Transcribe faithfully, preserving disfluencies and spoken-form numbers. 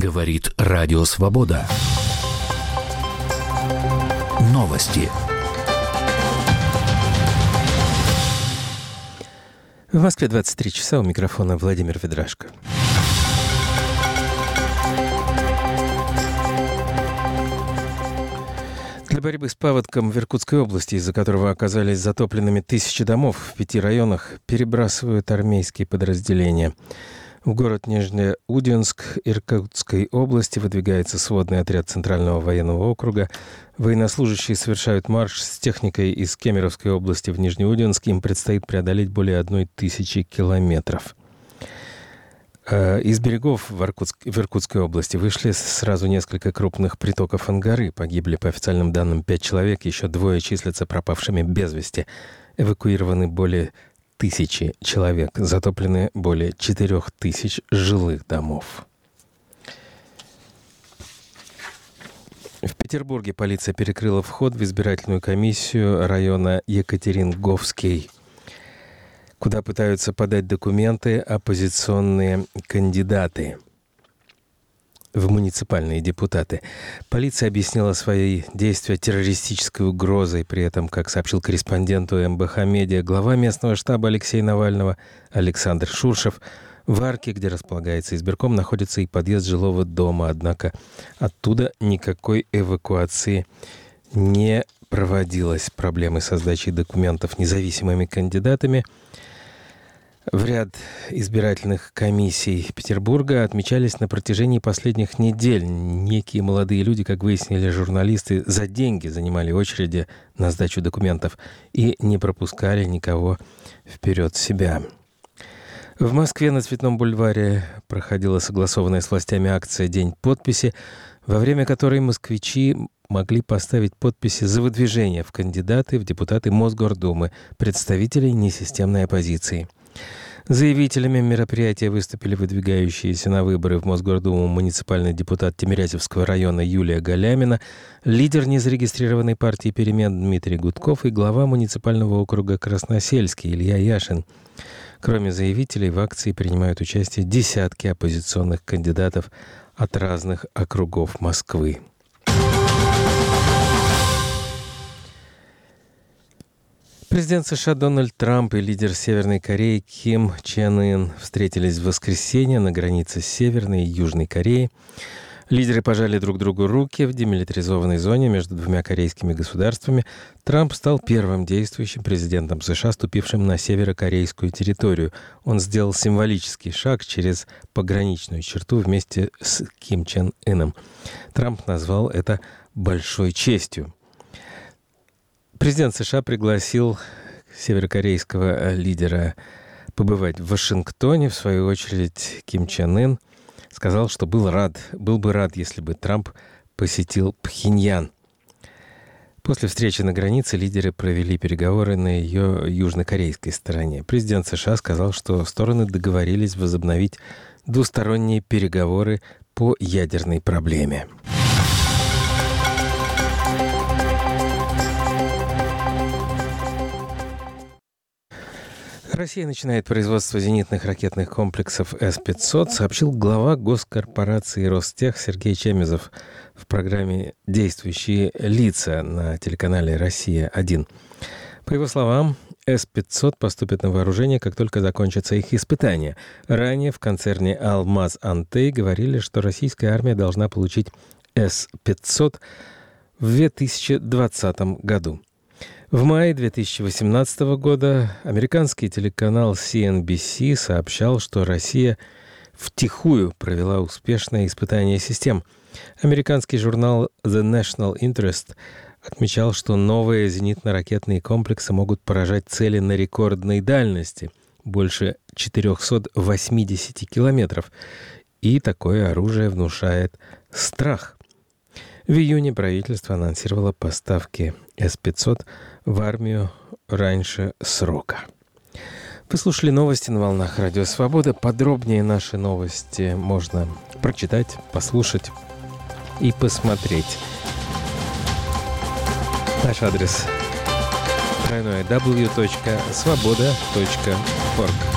Говорит Радио Свобода. Новости. В Москве двадцать три часа, у микрофона Владимир Ведрашко. Для борьбы с паводком в Иркутской области, из-за которого оказались затопленными тысячи домов в пяти районах, перебрасывают армейские подразделения. В город Нижнеудинск Иркутской области выдвигается сводный отряд Центрального военного округа. Военнослужащие совершают марш с техникой из Кемеровской области в Нижнеудинск. Им предстоит преодолеть более одной тысячи километров. Из берегов в, Иркутск, в Иркутской области вышли сразу несколько крупных притоков Ангары. Погибли, по официальным данным, пять человек, еще двое числятся пропавшими без вести. Эвакуированы более тысячи человек, затоплены более четырех тысяч жилых домов. В Петербурге полиция перекрыла вход в избирательную комиссию района Екатеринговский, куда пытаются подать документы оппозиционные кандидаты в муниципальные депутаты. Полиция объяснила свои действия террористической угрозой. При этом, как сообщил корреспонденту эм бэ ха Медиа глава местного штаба Алексея Навального Александр Шуршев, в арке, где располагается избирком, находится и подъезд жилого дома. Однако оттуда никакой эвакуации не проводилось. Проблемы со сдачей документов независимыми кандидатами в ряд избирательных комиссий Петербурга отмечались на протяжении последних недель. Некие молодые люди, как выяснили журналисты, за деньги занимали очереди на сдачу документов и не пропускали никого вперед себя. В Москве на Цветном бульваре проходила согласованная с властями акция «День подписи», во время которой москвичи могли поставить подписи за выдвижение в кандидаты в депутаты Мосгордумы представителей несистемной оппозиции. Заявителями мероприятия выступили выдвигающиеся на выборы в Мосгордуму муниципальный депутат Тимирязевского района Юлия Галямина, лидер незарегистрированной партии «Перемен» Дмитрий Гудков и глава муниципального округа Красносельский Илья Яшин. Кроме заявителей, в акции принимают участие десятки оппозиционных кандидатов от разных округов Москвы. Президент США Дональд Трамп и лидер Северной Кореи Ким Чен Ын встретились в воскресенье на границе с Северной и Южной Кореей. Лидеры пожали друг другу руки в демилитаризованной зоне между двумя корейскими государствами. Трамп стал первым действующим президентом США, ступившим на северокорейскую территорию. Он сделал символический шаг через пограничную черту вместе с Ким Чен Ыном. Трамп назвал это «большой честью». Президент США пригласил северокорейского лидера побывать в Вашингтоне. В свою очередь, Ким Чен Ын сказал, что был рад, был бы рад, если бы Трамп посетил Пхеньян. После встречи на границе лидеры провели переговоры на ее южнокорейской стороне. Президент США сказал, что стороны договорились возобновить двусторонние переговоры по ядерной проблеме. Россия начинает производство зенитных ракетных комплексов эс пятьсот, сообщил глава госкорпорации Ростех Сергей Чемезов в программе «Действующие лица» на телеканале «Россия-один». По его словам, эс пятьсот поступят на вооружение, как только закончатся их испытания. Ранее в концерне «Алмаз-Антей» говорили, что российская армия должна получить эс пятьсот в две тысячи двадцатом году. В мае две тысячи восемнадцатого года американский телеканал си эн би си сообщал, что Россия втихую провела успешное испытание систем. Американский журнал The National Interest отмечал, что новые зенитно-ракетные комплексы могут поражать цели на рекордной дальности – больше четыреста восемьдесят километров. И такое оружие внушает страх. В июне правительство анонсировало поставки эс пятьсот в армию раньше срока. Вы слушали новости на волнах Радио Свобода. Подробнее наши новости можно прочитать, послушать и посмотреть. Наш адрес дабл ю дабл ю дабл ю точка свобода точка орг.